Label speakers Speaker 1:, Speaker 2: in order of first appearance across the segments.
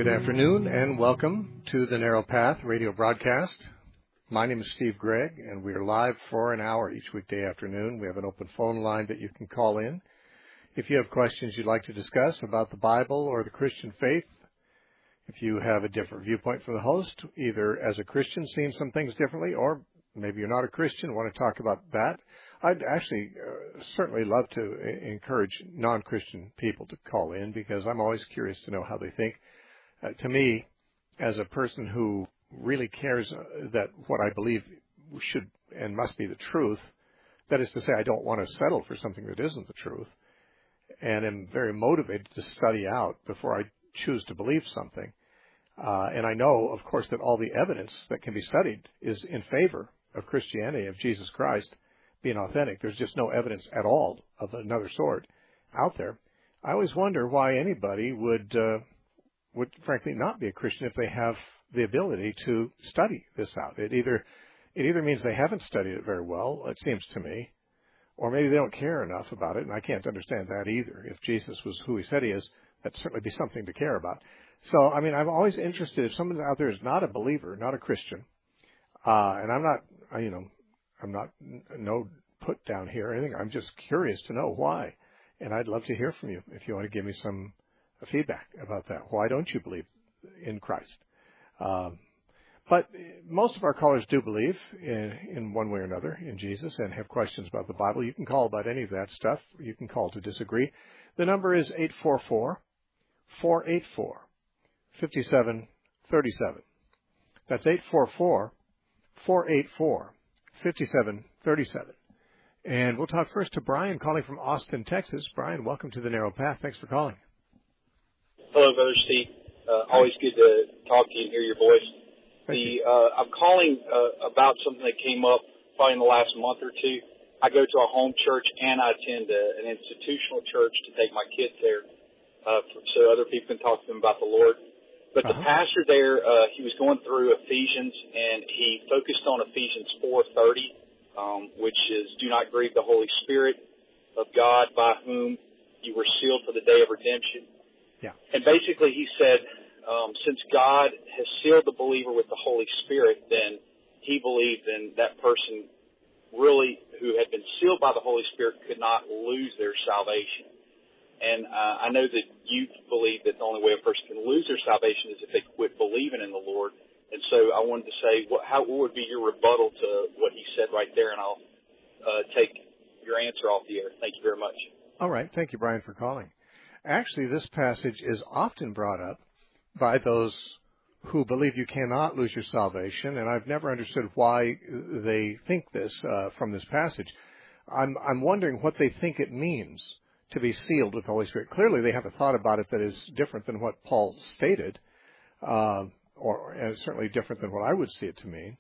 Speaker 1: Good afternoon and welcome to the Narrow Path radio broadcast. My name is Steve Gregg and we are live for an hour each weekday afternoon. We have an open phone line that you can call in. If you have questions you'd like to discuss about the Bible or the Christian faith, if you have a different viewpoint from the host, either as a Christian seeing some things differently or maybe you're not a Christian and want to talk about that, I'd actually certainly love to encourage non-Christian people to call in because I'm always curious to know how they think. To me, as a person who really cares that what I believe should and must be the truth, that is to say, I don't want to settle for something that isn't the truth, and am very motivated to study out before I choose to believe something. And I know, of course, that all the evidence that can be studied is in favor of Christianity, of Jesus Christ being authentic. There's just no evidence at all of another sort out there. I always wonder why anybody would frankly not be a Christian if they have the ability to study this out. It either means they haven't studied it very well, it seems to me, or maybe they don't care enough about it, and I can't understand that either. If Jesus was who he said he is, that'd certainly be something to care about. So, I mean, I'm always interested if someone out there is not a believer, not a Christian, and I'm not no put down here or anything. I'm just curious to know why, and I'd love to hear from you if you want to give me some feedback about that. Why don't you believe in Christ? But most of our callers do believe in one way or another in Jesus and have questions about the Bible. You can call about any of that stuff. You can call to disagree. The number is 844-484-5737. That's 844-484-5737. And we'll talk first to Brian calling from Austin, Texas. Brian, welcome to the Narrow Path. Thanks for calling.
Speaker 2: Hello, Brother Steve. Always good to talk to you and hear your voice. I'm calling about something that came up probably in the last month or two. I go to a home church and I attend an institutional church to take my kids there so other people can talk to them about the Lord. But the pastor there, he was going through Ephesians, and he focused on Ephesians 4:30, which is, do not grieve the Holy Spirit of God by whom you were sealed for the day of redemption.
Speaker 1: Yeah.
Speaker 2: And basically he said, since God has sealed the believer with the Holy Spirit, then he believed in that person really who had been sealed by the Holy Spirit could not lose their salvation. And I know that you believe that the only way a person can lose their salvation is if they quit believing in the Lord. And so I wanted to say, what would be your rebuttal to what he said right there? And I'll take your answer off the air. Thank you very much.
Speaker 1: All right. Thank you, Brian, for calling. Actually, this passage is often brought up by those who believe you cannot lose your salvation, and I've never understood why they think this from this passage. I'm wondering what they think it means to be sealed with the Holy Spirit. Clearly, they have a thought about it that is different than what Paul stated, or certainly different than what I would see it to mean.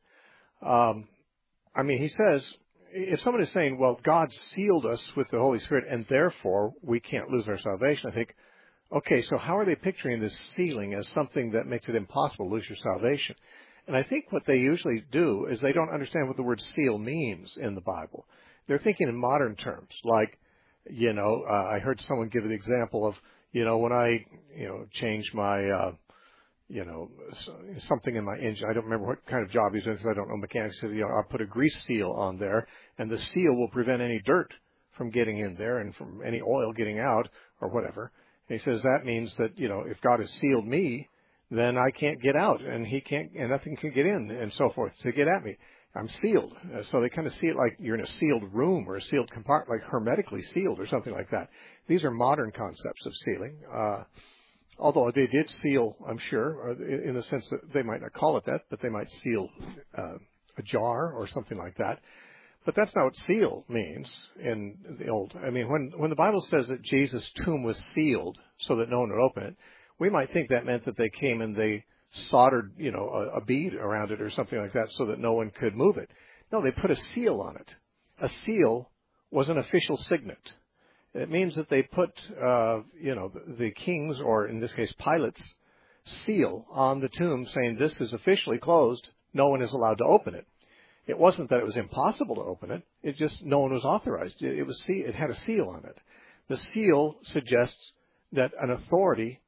Speaker 1: I mean, he says, if someone is saying, well, God sealed us with the Holy Spirit and therefore we can't lose our salvation, I think, okay, so how are they picturing this sealing as something that makes it impossible to lose your salvation? And I think what they usually do is they don't understand what the word seal means in the Bible. They're thinking in modern terms, like, I heard someone give the example of, when I, change my, something in my engine. I don't remember what kind of job he's in because I don't know mechanics. He said, I'll put a grease seal on there, and the seal will prevent any dirt from getting in there and from any oil getting out or whatever. And he says that means that, if God has sealed me, then I can't get out, and he can't, and nothing can get in, and so forth to get at me. I'm sealed. So they kind of see it like you're in a sealed room or a sealed compartment, like hermetically sealed or something like that. These are modern concepts of sealing. Although they did seal, I'm sure, in the sense that they might not call it that, but they might seal a jar or something like that. But that's not what seal means in the old. I mean, when the Bible says that Jesus' tomb was sealed so that no one would open it, we might think that meant that they came and they soldered, a bead around it or something like that so that no one could move it. No, they put a seal on it. A seal was an official signet. It means that they put, the king's, or in this case Pilate's, seal on the tomb saying this is officially closed. No one is allowed to open it. It wasn't that it was impossible to open it. It just no one was authorized. It had a seal on it. The seal suggests that an authority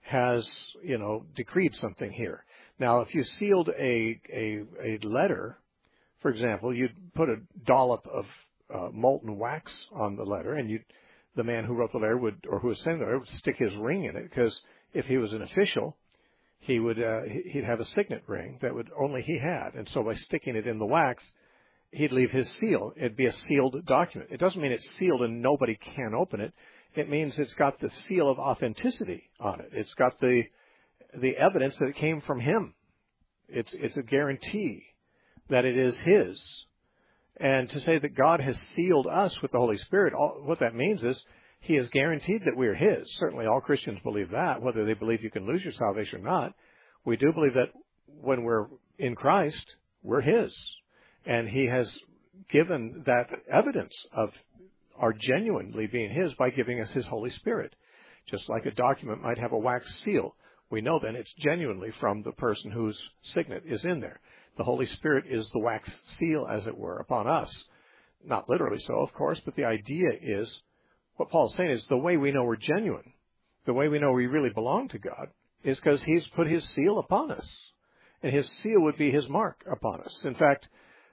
Speaker 1: has, decreed something here. Now, if you sealed a letter, for example, you'd put a dollop of molten wax on the letter, and the man who wrote the letter or who was sending the letter would stick his ring in it, because if he was an official, he'd have a signet ring that only he had, and so by sticking it in the wax, he'd leave his seal. It'd be a sealed document. It doesn't mean it's sealed and nobody can open it. It means it's got the seal of authenticity on it. It's got the evidence that it came from him. It's a guarantee that it is his. And to say that God has sealed us with the Holy Spirit, what that means is he has guaranteed that we're his. Certainly all Christians believe that, whether they believe you can lose your salvation or not. We do believe that when we're in Christ, we're his. And he has given that evidence of our genuinely being his by giving us his Holy Spirit. Just like a document might have a wax seal, we know then it's genuinely from the person whose signet is in there. The Holy Spirit is the wax seal, as it were, upon us. Not literally so, of course, but the idea is, what Paul's saying is the way we know we're genuine, the way we know we really belong to God, is because he's put his seal upon us. And his seal would be his mark upon us. In fact,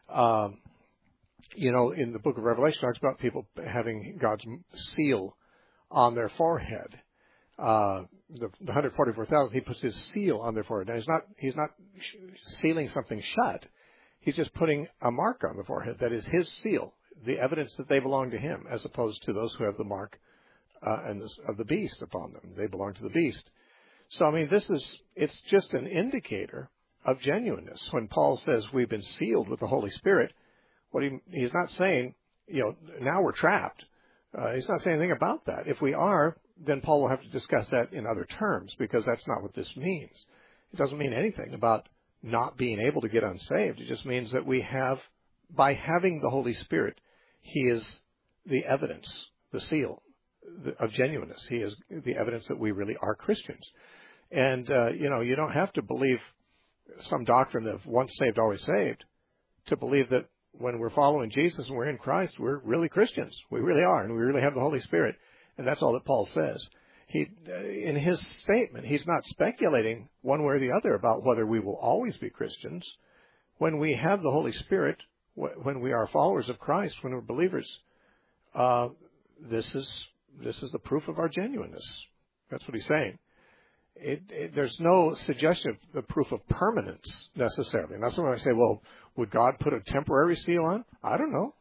Speaker 1: in the book of Revelation, it talks about people having God's seal on their forehead. The 144,000, he puts his seal on their forehead. Now, he's not sealing something shut. He's just putting a mark on the forehead that is his seal, the evidence that they belong to him, as opposed to those who have the mark of the beast upon them. They belong to the beast. So, it's just an indicator of genuineness. When Paul says we've been sealed with the Holy Spirit, he's not saying, now we're trapped. He's not saying anything about that. If we are, then Paul will have to discuss that in other terms, because that's not what this means. It doesn't mean anything about not being able to get unsaved. It just means that we have, by having the Holy Spirit, he is the evidence, the seal of genuineness. He is the evidence that we really are Christians. And, you don't have to believe some doctrine of once saved, always saved to believe that when we're following Jesus and we're in Christ, we're really Christians. We really are, and we really have the Holy Spirit. And that's all that Paul says. In his statement, he's not speculating one way or the other about whether we will always be Christians. When we have the Holy Spirit, when we are followers of Christ, when we're believers, this is the proof of our genuineness. That's what he's saying. There's no suggestion of the proof of permanence necessarily. Now, someone might say, well, would God put a temporary seal on? I don't know.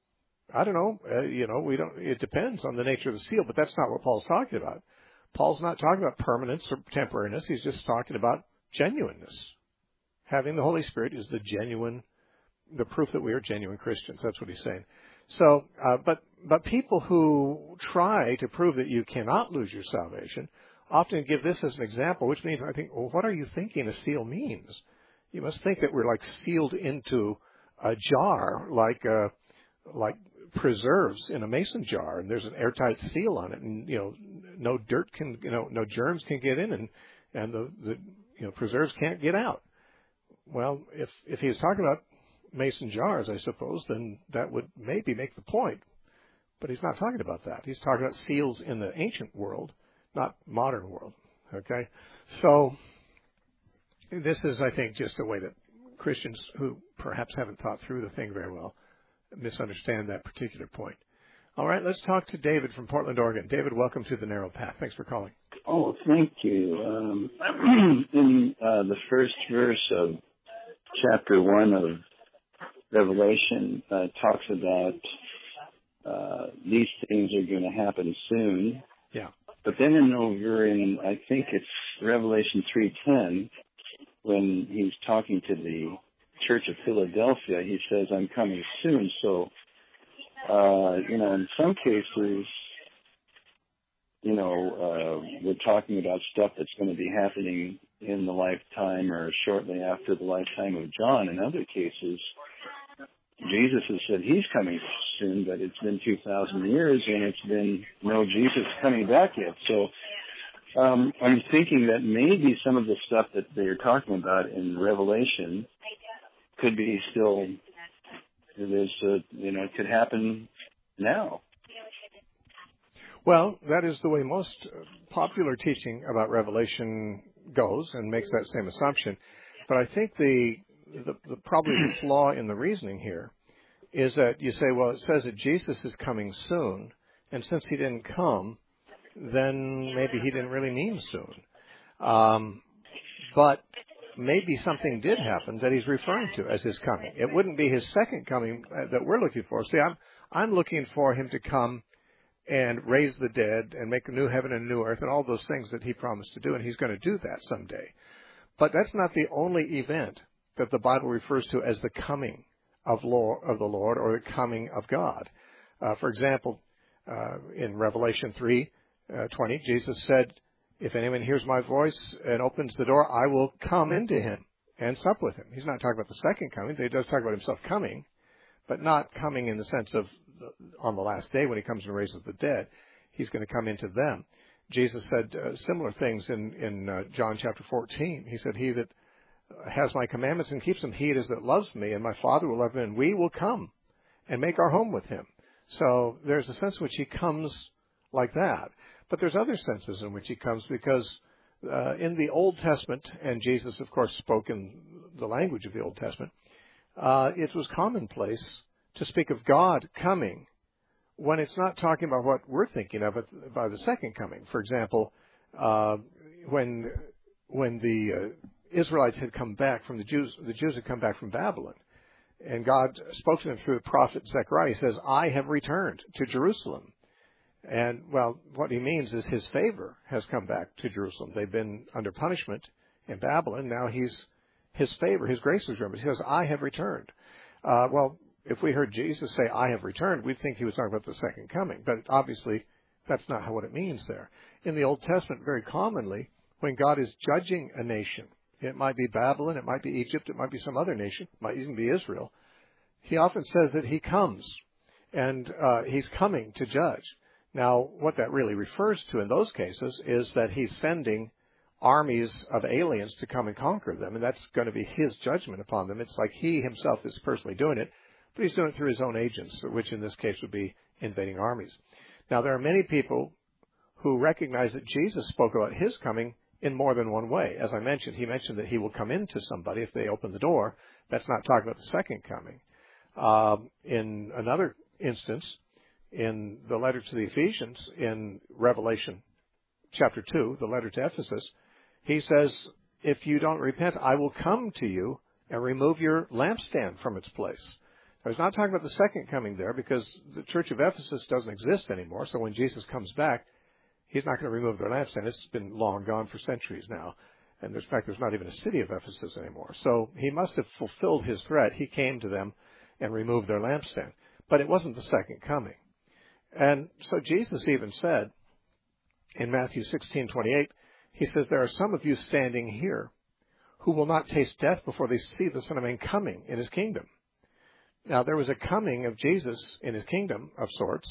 Speaker 1: It depends on the nature of the seal, but that's not what Paul's talking about. Paul's not talking about permanence or temporariness. He's just talking about genuineness. Having the Holy Spirit is the proof that we are genuine Christians. That's what he's saying. So, but people who try to prove that you cannot lose your salvation often give this as an example, which means, I think, well, what are you thinking a seal means? You must think that we're like sealed into a jar, like preserves in a mason jar, and there's an airtight seal on it, and no dirt can, no germs can get in, and the preserves can't get out. Well, if he's talking about mason jars, I suppose, then that would maybe make the point. But he's not talking about that. He's talking about seals in the ancient world, not modern world. Okay? So this is, I think, just a way that Christians who perhaps haven't thought through the thing very well misunderstand that particular point. All right, let's talk to David from Portland, Oregon. David, welcome to the Narrow Path. Thanks for calling.
Speaker 3: Oh, thank you. In the first verse of chapter 1 of Revelation talks about these things are going to happen soon.
Speaker 1: Yeah.
Speaker 3: But then in I think it's Revelation 3:10, when he's talking to the Church of Philadelphia, he says, I'm coming soon. So, in some cases, we're talking about stuff that's going to be happening in the lifetime or shortly after the lifetime of John. In other cases, Jesus has said he's coming soon, but it's been 2,000 years and it's been no Jesus coming back yet. So I'm thinking that maybe some of the stuff that they're talking about in Revelation could be still, it could happen now.
Speaker 1: Well, that is the way most popular teaching about Revelation goes and makes that same assumption. But I think probably the flaw in the reasoning here is that you say, well, it says that Jesus is coming soon, and since he didn't come, then maybe he didn't really mean soon. But maybe something did happen that he's referring to as his coming. It wouldn't be his second coming that we're looking for. See, I'm looking for him to come and raise the dead and make a new heaven and a new earth and all those things that he promised to do, and he's going to do that someday. But that's not the only event that the Bible refers to as the coming of the Lord or the coming of God. For example, in Revelation 3:20, Jesus said, if anyone hears my voice and opens the door, I will come into him and sup with him. He's not talking about the second coming. He does talk about himself coming, but not coming in the sense of on the last day when he comes and raises the dead. He's going to come into them. Jesus said similar things in John chapter 14. He said, he that has my commandments and keeps them, he it is that loves me, and my Father will love him, and we will come and make our home with him. So there's a sense in which he comes like that. But there's other senses in which he comes because in the Old Testament, and Jesus, of course, spoke in the language of the Old Testament, it was commonplace to speak of God coming when it's not talking about what we're thinking of by the second coming. For example, when the Israelites had come back from the Jews had come back from Babylon, and God spoke to them through the prophet Zechariah. He says, I have returned to Jerusalem. And, well, what he means is his favor has come back to Jerusalem. They've been under punishment in Babylon. Now his favor, his grace was remembered. He says, I have returned. Well, if we heard Jesus say, I have returned, we'd think he was talking about the second coming. But obviously, that's not what it means there. In the Old Testament, very commonly, when God is judging a nation, it might be Babylon, it might be Egypt, it might be some other nation, it might even be Israel, he often says that he comes, and he's coming to judge. Now, what that really refers to in those cases is that he's sending armies of aliens to come and conquer them, and that's going to be his judgment upon them. It's like he himself is personally doing it, but he's doing it through his own agents, which in this case would be invading armies. Now, there are many people who recognize that Jesus spoke about his coming in more than one way. As I mentioned, he mentioned that he will come into somebody if they open the door. That's not talking about the second coming. In another instance, in the letter to the Ephesians, in Revelation chapter 2, the letter to Ephesus, he says, if you don't repent, I will come to you and remove your lampstand from its place. Now, he's not talking about the second coming there because the church of Ephesus doesn't exist anymore. So when Jesus comes back, he's not going to remove their lampstand. It's been long gone for centuries now. And in fact, there's not even a city of Ephesus anymore. So he must have fulfilled his threat. He came to them and removed their lampstand. But it wasn't the second coming. And so Jesus even said in Matthew 16:28, he says, there are some of you standing here who will not taste death before they see the Son of Man coming in his kingdom. Now, there was a coming of Jesus in his kingdom of sorts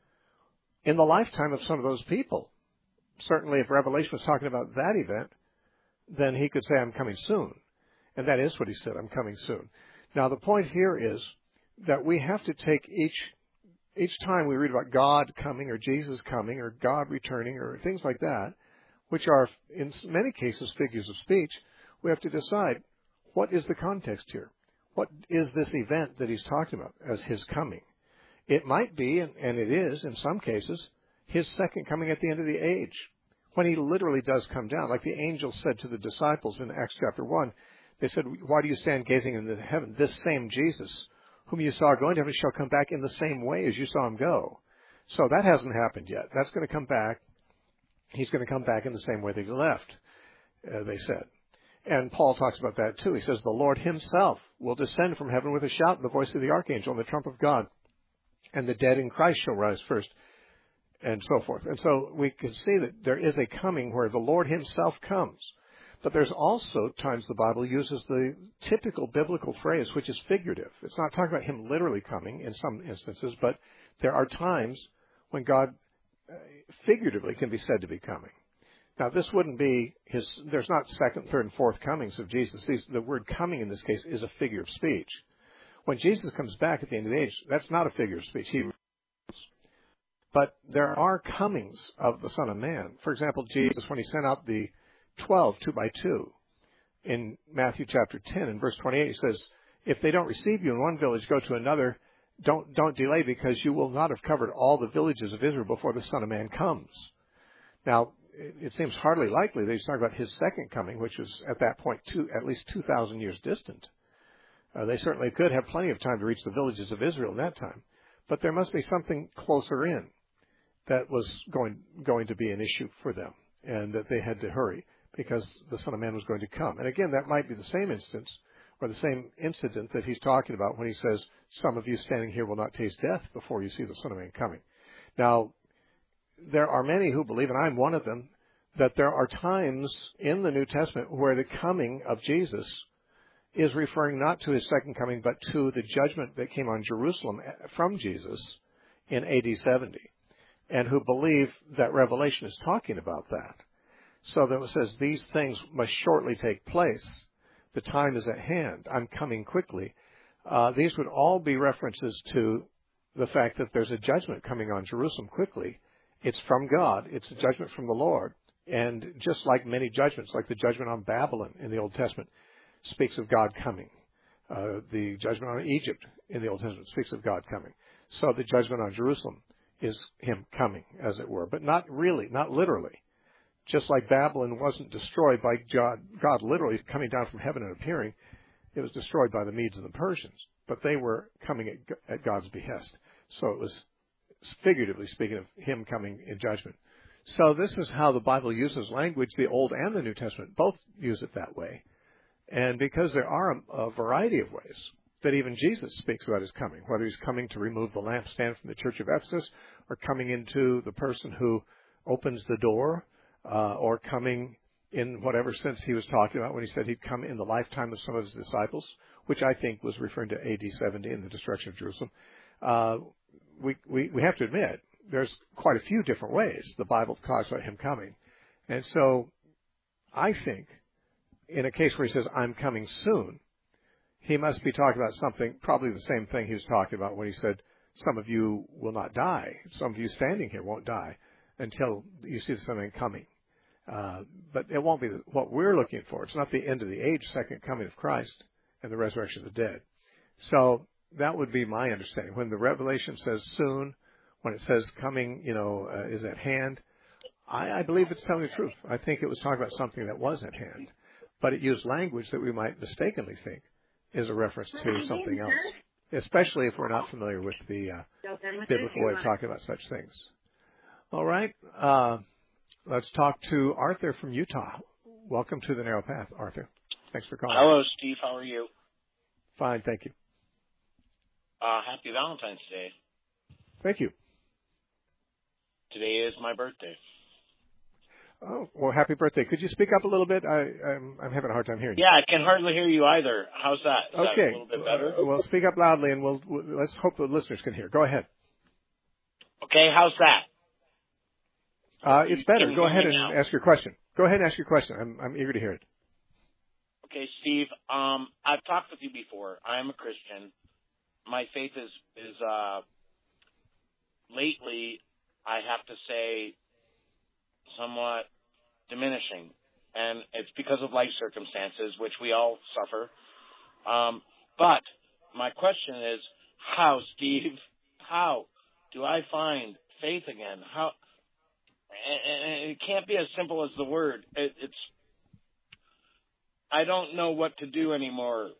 Speaker 1: in the lifetime of some of those people. Certainly, if Revelation was talking about that event, then he could say, I'm coming soon. And that is what he said, I'm coming soon. Now, the point here is that we have to take each time we read about God coming or Jesus coming or God returning or things like that, which are in many cases figures of speech, we have to decide what is the context here. What is this event that he's talking about as his coming? It might be, and it is in some cases, his second coming at the end of the age, when he literally does come down. Like the angel said to the disciples in Acts chapter 1, they said, why do you stand gazing into heaven? This same Jesus, whom you saw going to heaven, shall come back in the same way as you saw him go. So that hasn't happened yet. That's going to come back. He's going to come back in the same way that he left, they said. And Paul talks about that too. He says, the Lord himself will descend from heaven with a shout and the voice of the archangel and the trump of God. And the dead in Christ shall rise first, and so forth. And so we can see that there is a coming where the Lord himself comes. But there's also times the Bible uses the typical biblical phrase, which is figurative. It's not talking about him literally coming in some instances, but there are times when God figuratively can be said to be coming. Now, this wouldn't be there's not second, third, and fourth comings of Jesus. The word coming in this case is a figure of speech. When Jesus comes back at the end of the age, that's not a figure of speech. But there are comings of the Son of Man. For example, Jesus, when he sent out the 12, 2 by 2, in Matthew chapter 10, in verse 28, he says, if they don't receive you in one village, go to another. Don't delay, because you will not have covered all the villages of Israel before the Son of Man comes. Now, it seems hardly likely that he's talking about his second coming, which was at that point at least 2,000 years distant. They certainly could have plenty of time to reach the villages of Israel in that time. But there must be something closer in that was going to be an issue for them, and that they had to hurry because the Son of Man was going to come. And again, that might be the same instance or the same incident that he's talking about when he says, some of you standing here will not taste death before you see the Son of Man coming. Now, there are many who believe, and I'm one of them, that there are times in the New Testament where the coming of Jesus is referring not to his second coming, but to the judgment that came on Jerusalem from Jesus in AD 70, and who believe that Revelation is talking about that. So that it says, these things must shortly take place. The time is at hand. I'm coming quickly. These would all be references to the fact that there's a judgment coming on Jerusalem quickly. It's from God. It's a judgment from the Lord. And just like many judgments, like the judgment on Babylon in the Old Testament, speaks of God coming. The judgment on Egypt in the Old Testament speaks of God coming. So the judgment on Jerusalem is him coming, as it were, but not really, not literally. Just like Babylon wasn't destroyed by God literally coming down from heaven and appearing, it was destroyed by the Medes and the Persians. But they were coming at God's behest. So it was, figuratively speaking, of him coming in judgment. So this is how the Bible uses language. The Old and the New Testament both use it that way. And because there are a variety of ways that even Jesus speaks about his coming, whether he's coming to remove the lampstand from the church of Ephesus, or coming into the person who opens the door, or coming in whatever sense he was talking about when he said he'd come in the lifetime of some of his disciples, which I think was referring to AD 70 and the destruction of Jerusalem. We have to admit, there's quite a few different ways the Bible talks about him coming. And so I think in a case where he says, I'm coming soon, he must be talking about something, probably the same thing he was talking about when he said, some of you will not die. Some of you standing here won't die until you see something coming. But it won't be what we're looking for. It's not the end of the age, second coming of Christ and the resurrection of the dead. So that would be my understanding. When the Revelation says soon, when it says coming, is at hand, I believe it's telling the truth. I think it was talking about something that was at hand. But it used language that we might mistakenly think is a reference to something else, especially if we're not familiar with the biblical way of talking about such things. All right. Let's talk to Arthur from Utah. Welcome to the Narrow Path, Arthur. Thanks for calling.
Speaker 4: Hello, Steve. How are you?
Speaker 1: Fine, thank you.
Speaker 4: Happy Valentine's Day.
Speaker 1: Thank you.
Speaker 4: Today is my birthday.
Speaker 1: Oh, well, happy birthday. Could you speak up a little bit? I'm having a hard time hearing you.
Speaker 4: Yeah, I can hardly hear you either. How's that? Is
Speaker 1: okay.
Speaker 4: that a little bit better?
Speaker 1: Well, speak up loudly, and let's hope the listeners can hear. Go ahead.
Speaker 4: Okay, how's that?
Speaker 1: It's better. Go ahead and ask your question. Go ahead and ask your question. I'm eager to hear it.
Speaker 4: Okay, Steve. I've talked with you before. I'm a Christian. My faith is lately, I have to say, somewhat diminishing, and it's because of life circumstances, which we all suffer. But my question is, how, Steve? How do I find faith again? How? And it can't be as simple as the word. It's. I don't know what to do anymore.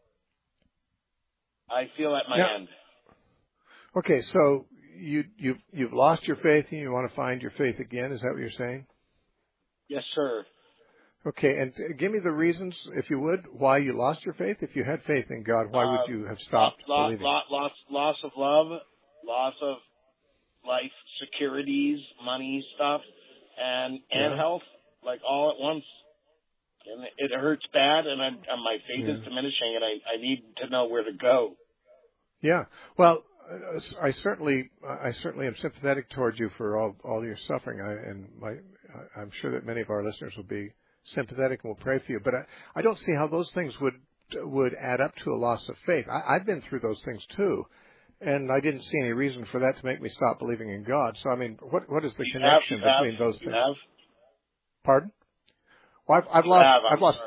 Speaker 4: I feel at my end.
Speaker 1: Okay, so you've lost your faith and you want to find your faith again. Is that what you're saying?
Speaker 4: Yes, sir.
Speaker 1: Okay, and give me the reasons, if you would, why you lost your faith. If you had faith in God, why would you have stopped believing?
Speaker 4: Loss of love, loss of life securities, money stuff, and health, like all at once. And it hurts bad, and my faith is diminishing, and I need to know where to go.
Speaker 1: Yeah. Well, I certainly am sympathetic towards you for all your suffering, I'm sure that many of our listeners will be sympathetic and will pray for you. But I don't see how those things would add up to a loss of faith. I've been through those things too, And I didn't see any reason for that to make me stop believing in God. So, I mean, what is the connection between those things? Pardon? Well, I've lost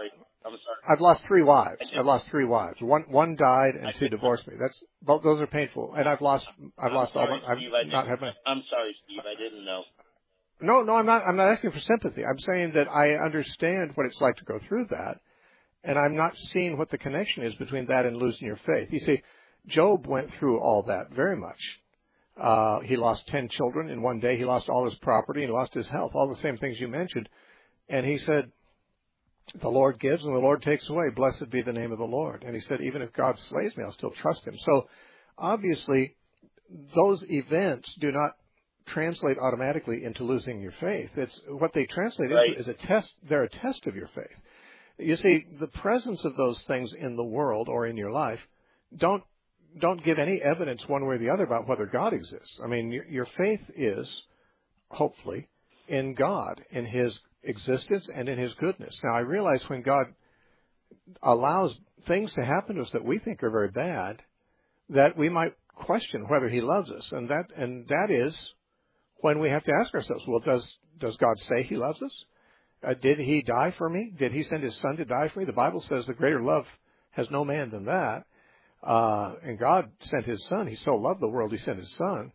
Speaker 1: 3 wives. I've lost 3 wives. One died and 2 divorced me. Those are painful. And I've lost all my,
Speaker 4: I'm sorry, Steve, I didn't know.
Speaker 1: No, I'm not asking for sympathy. I'm saying that I understand what it's like to go through that, and I'm not seeing what the connection is between that and losing your faith. You see, Job went through all that very much. He lost 10 children in one day. He lost all his property. He lost his health, all the same things you mentioned. And he said, the Lord gives and the Lord takes away. Blessed be the name of the Lord. And he said, even if God slays me, I'll still trust him. So obviously, those events do not translate automatically into losing your faith. It's what they translate into is a test. They're a test of your faith. You see, the presence of those things in the world or in your life don't give any evidence one way or the other about whether God exists. I mean, your faith is, hopefully, in God, in his existence and in his goodness. Now, I realize when God allows things to happen to us that we think are very bad, that we might question whether he loves us. And that is when we have to ask ourselves, well, does God say he loves us? Did he die for me? Did he send his son to die for me? The Bible says the greater love has no man than that. And God sent his son. He so loved the world, he sent his son.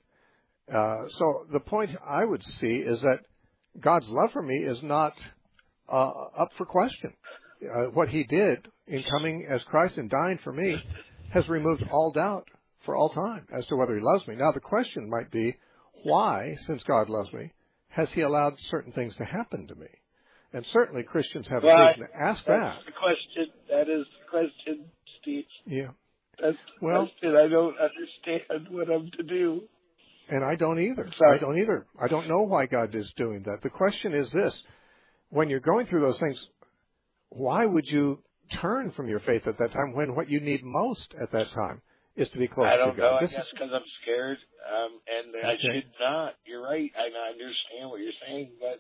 Speaker 1: So the point I would see is that God's love for me is not up for question. What he did in coming as Christ and dying for me has removed all doubt for all time as to whether he loves me. Now, the question might be, why, since God loves me, has he allowed certain things to happen to me? And certainly Christians have occasion to ask that.
Speaker 5: That's the question. That is the question, Steve.
Speaker 1: Yeah.
Speaker 5: That's the question. I don't understand what I'm to do.
Speaker 1: And I don't either.
Speaker 5: Sorry.
Speaker 1: I don't either. I don't know why God is doing that. The question is this. When you're going through those things, why would you turn from your faith at that time when what you need most at that time is to be close to God?
Speaker 4: I don't know. I guess because I'm scared, and I should not. You're right. I understand what you're saying, but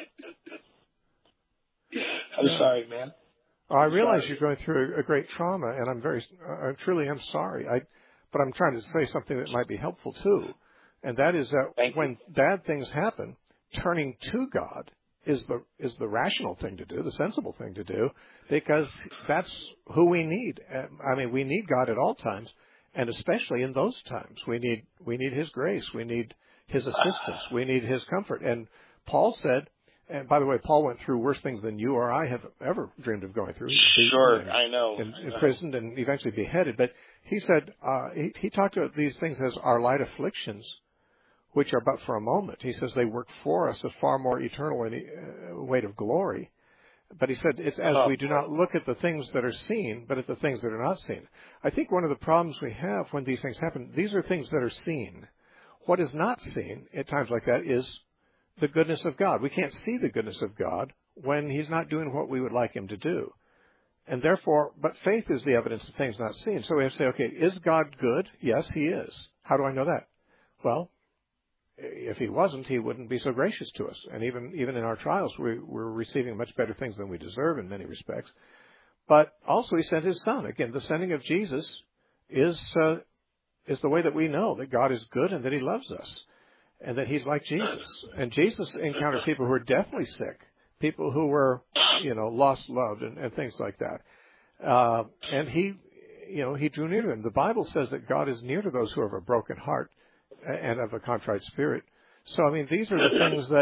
Speaker 4: I'm sorry, man.
Speaker 1: I realize you're going through a great trauma, and I truly am sorry. But I'm trying to say something that might be helpful too, and that is that when bad things happen, turning to God is the rational thing to do, the sensible thing to do, because that's who we need. I mean, we need God at all times, and especially in those times, we need His grace, we need His assistance, we need His comfort. And Paul said, and by the way, Paul went through worse things than you or I have ever dreamed of going through.
Speaker 4: Sure, I know.
Speaker 1: Imprisoned and eventually beheaded. But he said, he talked about these things as our light afflictions, which are but for a moment. He says they work for us a far more eternal weight of glory. But he said it's as we do not look at the things that are seen, but at the things that are not seen. I think one of the problems we have when these things happen, these are things that are seen. What is not seen at times like that is the goodness of God. We can't see the goodness of God when He's not doing what we would like Him to do. And therefore, but faith is the evidence of things not seen. So we have to say, okay, is God good? Yes, He is. How do I know that? Well, if He wasn't, He wouldn't be so gracious to us. And even in our trials, we're receiving much better things than we deserve in many respects. But also He sent His Son. Again, the sending of Jesus is the way that we know that God is good and that He loves us. And that He's like Jesus. And Jesus encountered people who were deathly sick, people who were, lost loved and things like that. And He drew near to them. The Bible says that God is near to those who have a broken heart and of a contrite spirit. So, I mean, these are the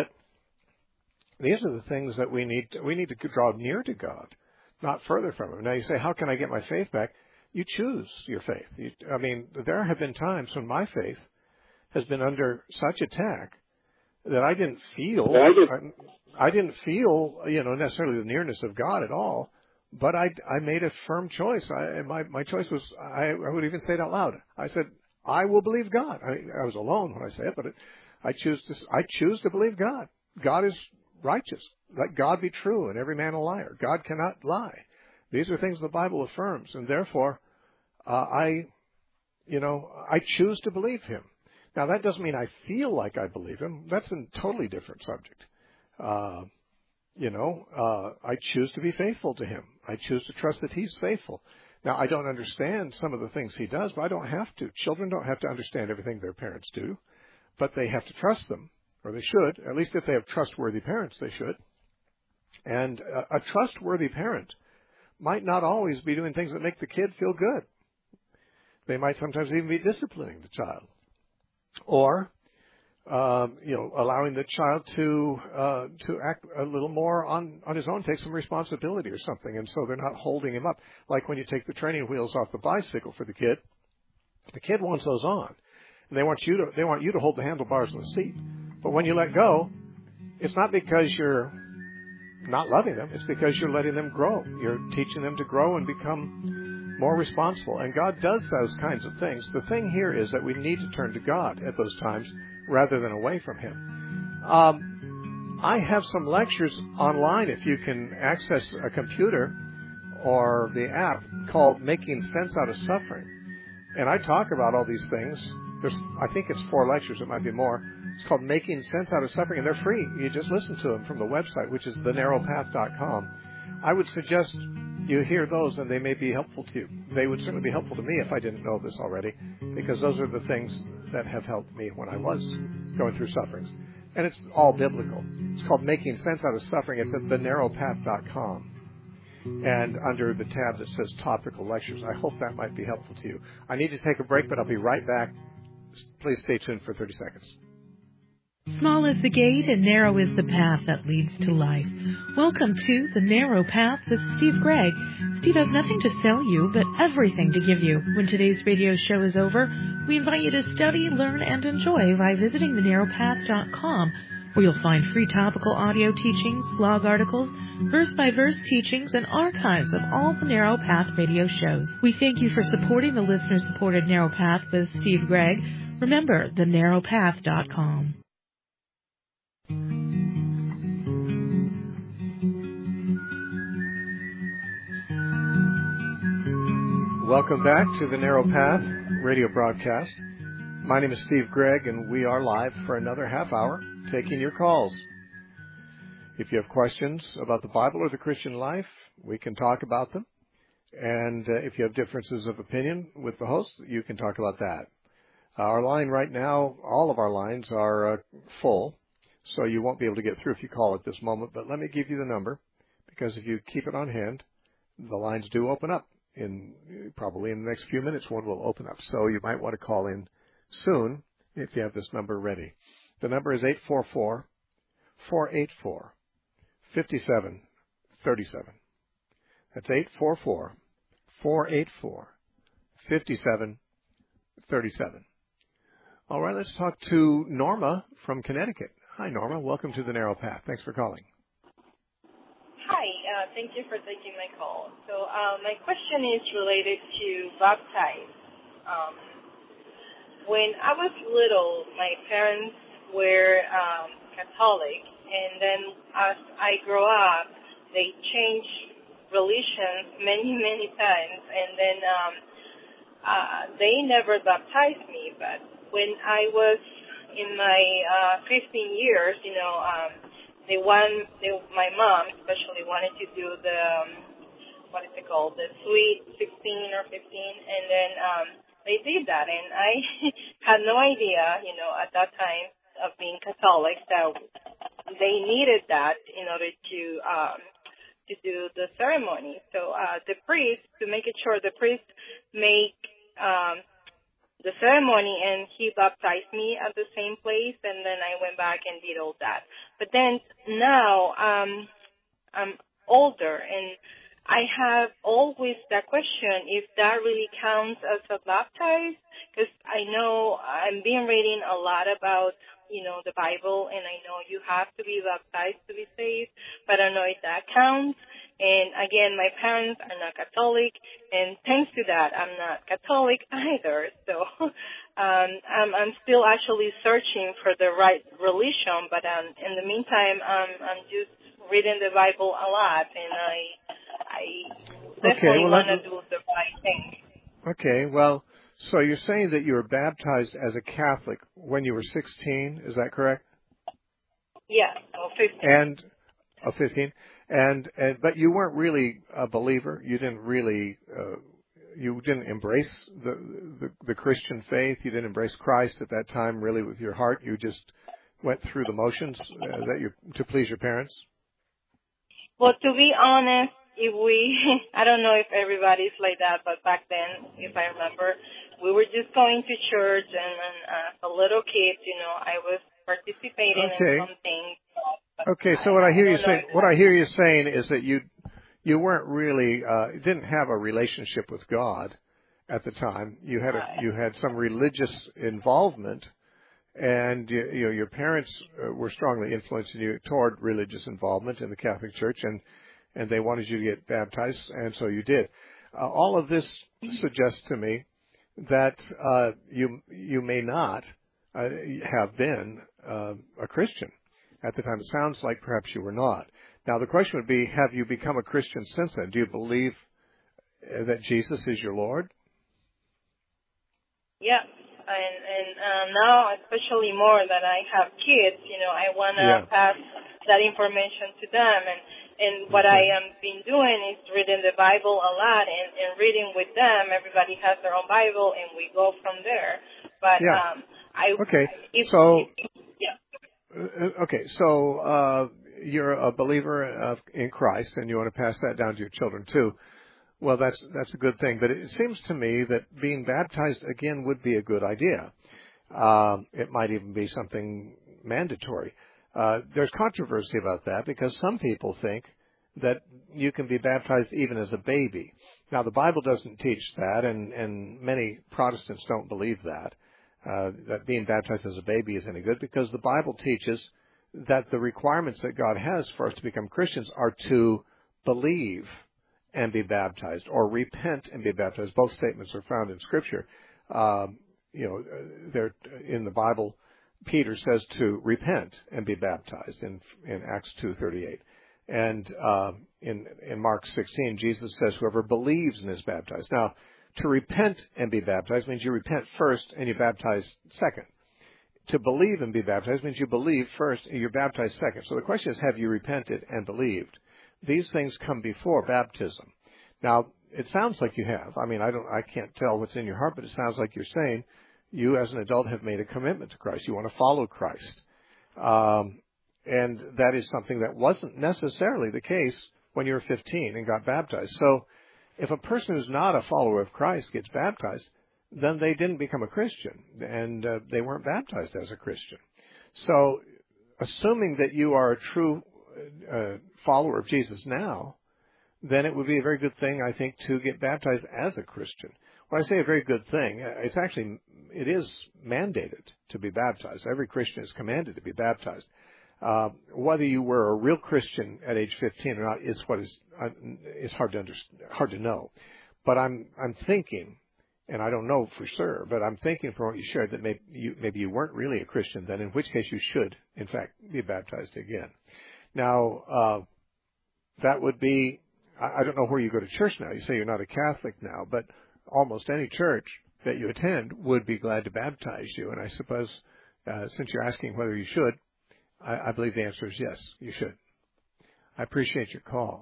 Speaker 1: things that we need to draw near to God, not further from Him. Now you say, how can I get my faith back? You choose your faith. There have been times when my faith has been under such attack that I didn't feel, necessarily the nearness of God at all, but I made a firm choice. My choice was, I would even say it out loud. I said, I will believe God. I was alone when I say it, but I choose to believe God. God is righteous. Let God be true and every man a liar. God cannot lie. These are things the Bible affirms, and therefore, I choose to believe Him. Now, that doesn't mean I feel like I believe Him. That's a totally different subject. I choose to be faithful to Him. I choose to trust that He's faithful. Now, I don't understand some of the things he does, but I don't have to. Children don't have to understand everything their parents do, but they have to trust them, or they should. At least if they have trustworthy parents, they should. And a trustworthy parent might not always be doing things that make the kid feel good. They might sometimes even be disciplining the child, or allowing the child to act a little more on his own, take some responsibility or something, and so they're not holding him up. Like when you take the training wheels off the bicycle for the kid wants those on, and they want you to hold the handlebars of the seat. But when you let go, it's not because you're not loving them; it's because you're letting them grow. You're teaching them to grow and become more responsible. And God does those kinds of things. The thing here is that we need to turn to God at those times rather than away from Him. I have some lectures online if you can access a computer or the app called Making Sense Out of Suffering. And I talk about all these things. I think it's 4 lectures. It might be more. It's called Making Sense Out of Suffering, and they're free. You just listen to them from the website, which is thenarrowpath.com. I would suggest you hear those, and they may be helpful to you. They would certainly be helpful to me if I didn't know this already, because those are the things that have helped me when I was going through sufferings. And it's all biblical. It's called Making Sense Out of Suffering. It's at thenarrowpath.com. And under the tab that says Topical Lectures. I hope that might be helpful to you. I need to take a break, but I'll be right back. Please stay tuned for 30 seconds.
Speaker 6: Small is the gate and narrow is the path that leads to life. Welcome to The Narrow Path with Steve Gregg. Steve has nothing to sell you, but everything to give you. When today's radio show is over, we invite you to study, learn, and enjoy by visiting thenarrowpath.com, where you'll find free topical audio teachings, blog articles, verse-by-verse teachings, and archives of all the Narrow Path radio shows. We thank you for supporting the listener-supported Narrow Path with Steve Gregg. Remember, thenarrowpath.com.
Speaker 1: Welcome back to the Narrow Path radio broadcast. My name is Steve Gregg, and we are live for another half hour taking your calls. If you have questions about the Bible or the Christian life, we can talk about them. And if you have differences of opinion with the host, you can talk about that. Our line right now, all of our lines are full, so you won't be able to get through if you call at this moment. But let me give you the number, because if you keep it on hand, the lines do open up. Probably in the next few minutes, one will open up. So you might want to call in soon if you have this number ready. The number is 844-484-5737. That's 844-484-5737. All right, let's talk to Norma from Connecticut. Hi, Norma. Welcome to the Narrow Path. Thanks for calling.
Speaker 7: Hi, thank you for taking my call. So my question is related to baptize. When I was little, my parents were Catholic, and then as I grew up, they changed religions many times, and then they never baptized me. But when I was in my 15 years, my mom especially wanted to do the, the sweet 16 or 15, and then they did that, and I had no idea, at that time of being Catholic, that they needed that in order to do the ceremony. So the priest, to make it sure, the priest make the ceremony, and he baptized me at the same place, and then I went back and did all that. But then now I'm older, and I have always that question if that really counts as a baptized, because I know I'm been reading a lot about, the Bible, and I know you have to be baptized to be saved, but I don't know if that counts. And again, my parents are not Catholic, and thanks to that, I'm not Catholic either. So I'm still actually searching for the right religion, but in the meantime, I'm just reading the Bible a lot, and I definitely want to do the right thing.
Speaker 1: Okay, well, so you're saying that you were baptized as a Catholic when you were 16, is that correct?
Speaker 7: Yeah, 15.
Speaker 1: 15. But you weren't really a believer. You didn't really you didn't embrace the Christian faith. You didn't embrace Christ at that time, really, with your heart. You just went through the motions to please your parents.
Speaker 7: Well, to be honest, I don't know if everybody's like that, but back then, if I remember, we were just going to church, and as a little kid, I was participating in some things.
Speaker 1: Okay, so what I hear you saying is that you weren't really didn't have a relationship with God at the time. You had some religious involvement, and your parents were strongly influencing you toward religious involvement in the Catholic Church, and they wanted you to get baptized, and so you did. All of this suggests to me that you may not have been a Christian at the time. It sounds like perhaps you were not. Now, the question would be, have you become a Christian since then? Do you believe that Jesus is your Lord?
Speaker 7: Yeah, and now, especially more that I have kids, I want to pass that information to them. And what I am been doing is reading the Bible a lot and reading with them. Everybody has their own Bible, and we go from there. But
Speaker 1: so you're a believer in Christ, and you want to pass that down to your children too. Well, that's a good thing. But it seems to me that being baptized again would be a good idea. It might even be something mandatory. There's controversy about that because some people think that you can be baptized even as a baby. Now, the Bible doesn't teach that, and many Protestants don't believe that being baptized as a baby is any good, because the Bible teaches that the requirements that God has for us to become Christians are to believe and be baptized, or repent and be baptized. Both statements are found in Scripture. They're in the Bible. Peter says to repent and be baptized in Acts 2:38, and in Mark 16, Jesus says whoever believes and is baptized. Now, to repent and be baptized means you repent first and you baptize second. To believe and be baptized means you believe first and you're baptized second. So the question is, have you repented and believed? These things come before baptism. Now, it sounds like you have. I mean, I can't tell what's in your heart, but it sounds like you're saying you as an adult have made a commitment to Christ. You want to follow Christ. And that is something that wasn't necessarily the case when you were 15 and got baptized. So if a person who's not a follower of Christ gets baptized, then they didn't become a Christian, and they weren't baptized as a Christian. So assuming that you are a true follower of Jesus now, then it would be a very good thing, I think, to get baptized as a Christian. When I say a very good thing, it is mandated to be baptized. Every Christian is commanded to be baptized. Whether you were a real Christian at age 15 or not is hard to know. But I'm thinking, and I don't know for sure, but I'm thinking from what you shared that maybe you weren't really a Christian then, in which case you should, in fact, be baptized again. Now, that would be, I don't know where you go to church now. You say you're not a Catholic now, but almost any church that you attend would be glad to baptize you. And I suppose, since you're asking whether you should, I believe the answer is yes, you should. I appreciate your call.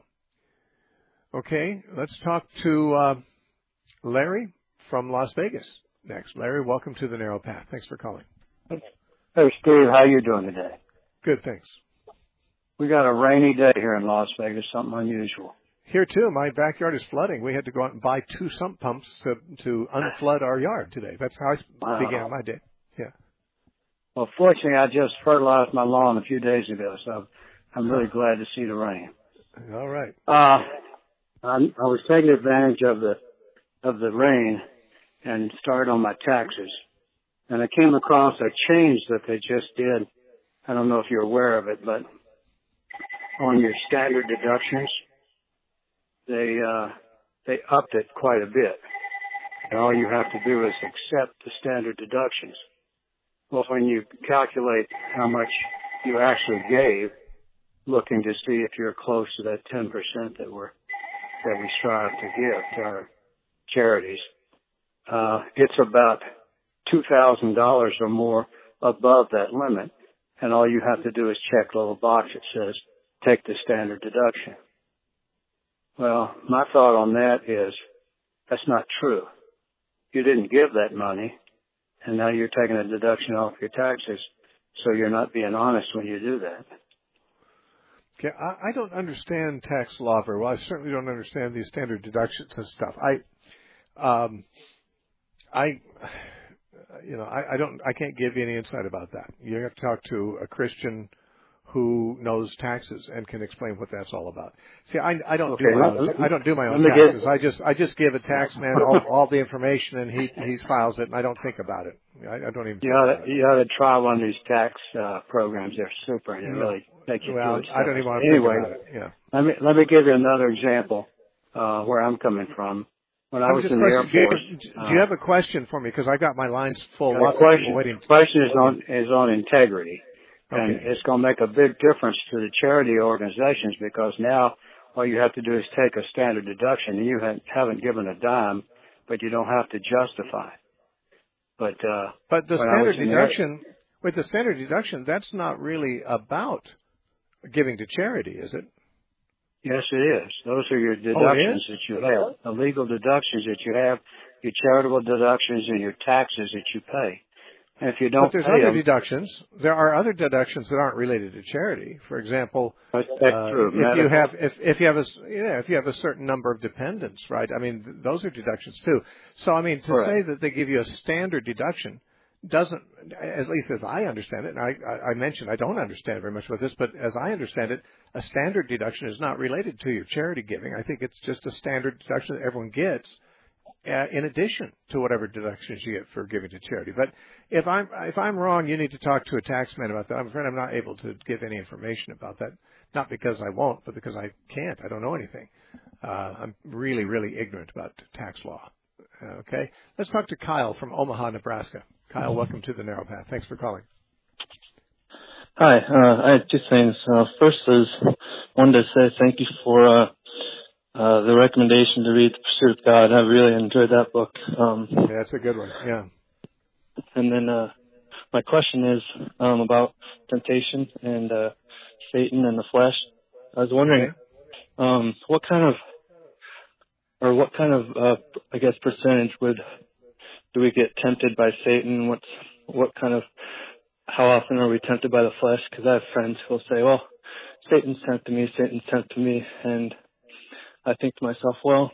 Speaker 1: Okay, let's talk to Larry from Las Vegas next. Larry, welcome to the Narrow Path. Thanks for calling.
Speaker 8: Hey, Steve, how you doing today?
Speaker 1: Good, thanks.
Speaker 8: We got a rainy day here in Las Vegas, something unusual.
Speaker 1: Here, too. My backyard is flooding. We had to go out and buy 2 sump pumps to unflood our yard today. That's how I began my day. Yeah.
Speaker 8: Well, fortunately, I just fertilized my lawn a few days ago, so I'm really glad to see the rain.
Speaker 1: All right.
Speaker 8: I was taking advantage of the rain and started on my taxes. And I came across a change that they just did. I don't know if you're aware of it, but on your standard deductions, they upped it quite a bit. And all you have to do is accept the standard deductions. Well, when you calculate how much you actually gave, looking to see if you're close to that 10% that we strive to give to our charities, it's about $2,000 or more above that limit. And all you have to do is check a little box that says, take the standard deduction. Well, my thought on that is, That's not true. You didn't give that money, and now you're taking a deduction off your taxes, so you're not being honest when you do that.
Speaker 1: Okay, I don't understand tax law very well. I certainly don't understand these standard deductions and stuff. I can't give you any insight about that. You have to talk to a Christian who knows taxes and can explain what that's all about. See, I don't do my own taxes. I just give a tax man all the information, and he files it, and I don't think about it. I don't even. You
Speaker 8: ought to try one of these tax programs. They're super, and they really take you through it.
Speaker 1: I don't even want to think about it. Yeah.
Speaker 8: Let me give you another example where I'm coming from. When I was in the Air Force,
Speaker 1: do you have a question for me? Because I got my lines full.
Speaker 8: The question is on integrity.
Speaker 1: Okay.
Speaker 8: And it's going to make a big difference to the charity organizations, because now all you have to do is take a standard deduction, and you haven't given a dime, but you don't have to justify. But
Speaker 1: the standard deduction, that's not really about giving to charity, is it?
Speaker 8: Yes, it is. Those are your deductions that you have, the legal deductions that you have, your charitable deductions, and your taxes that you pay. And if you don't
Speaker 1: pay other deductions. There are other deductions that aren't related to charity. For example,
Speaker 8: that's true.
Speaker 1: If you have a certain number of dependents, right? I mean, those are deductions too. So I mean, to say that they give you a standard deduction doesn't, at least as I understand it, and I mentioned I don't understand very much about this, but as I understand it, a standard deduction is not related to your charity giving. I think it's just a standard deduction that everyone gets in addition to whatever deductions you get for giving to charity. But if I'm wrong, you need to talk to a taxman about that. I'm afraid I'm not able to give any information about that, not because I won't, but because I can't. I don't know anything. I'm really, really ignorant about tax law. Okay, let's talk to Kyle from Omaha, Nebraska. Kyle, welcome to the Narrow Path. Thanks for calling.
Speaker 9: Hi, I had two things. First is, wanted to say thank you for the recommendation to read The Pursuit of God. I really enjoyed that book.
Speaker 1: Yeah, that's a good one. Yeah.
Speaker 9: And then my question is about temptation and Satan and the flesh. I was wondering what kind of I guess percentage do we get tempted by Satan? How often are we tempted by the flesh? Because I have friends who will say, well, Satan's tempted me, and I think to myself, well,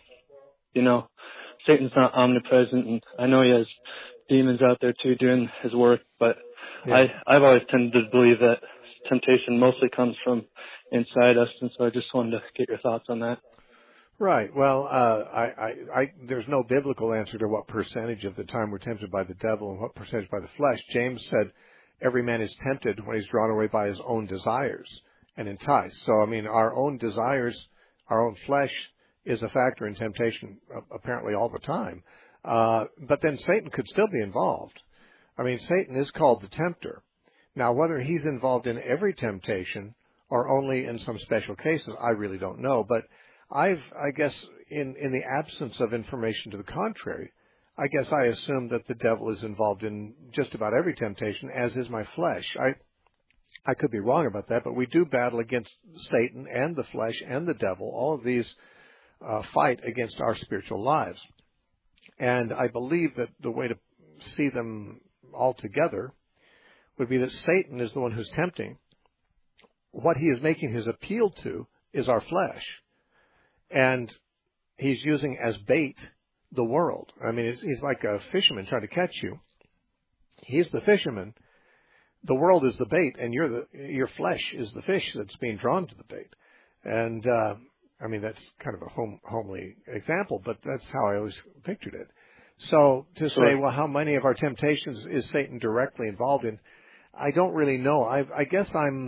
Speaker 9: Satan's not omnipresent, and I know he has demons out there too doing his work, but I've always tended to believe that temptation mostly comes from inside us, and so I just wanted to get your thoughts on that.
Speaker 1: Right. Well, there's no biblical answer to what percentage of the time we're tempted by the devil and what percentage by the flesh. James said every man is tempted when he's drawn away by his own desires and enticed. So, I mean, our own desires, our own flesh is a factor in temptation apparently all the time. But then Satan could still be involved. I mean, Satan is called the tempter. Now, whether he's involved in every temptation or only in some special cases, I really don't know. But I guess in the absence of information to the contrary, I guess I assume that the devil is involved in just about every temptation, as is my flesh. I could be wrong about that, but we do battle against Satan and the flesh and the devil. All of these fight against our spiritual lives. And I believe that the way to see them all together would be that Satan is the one who's tempting. What he is making his appeal to is our flesh. And he's using as bait the world. I mean, he's like a fisherman trying to catch you. He's the fisherman. The world is the bait, and your flesh is the fish that's being drawn to the bait. And I mean, that's kind of a homely example, but that's how I always pictured it. So to say, well, how many of our temptations is Satan directly involved in? I don't really know. I guess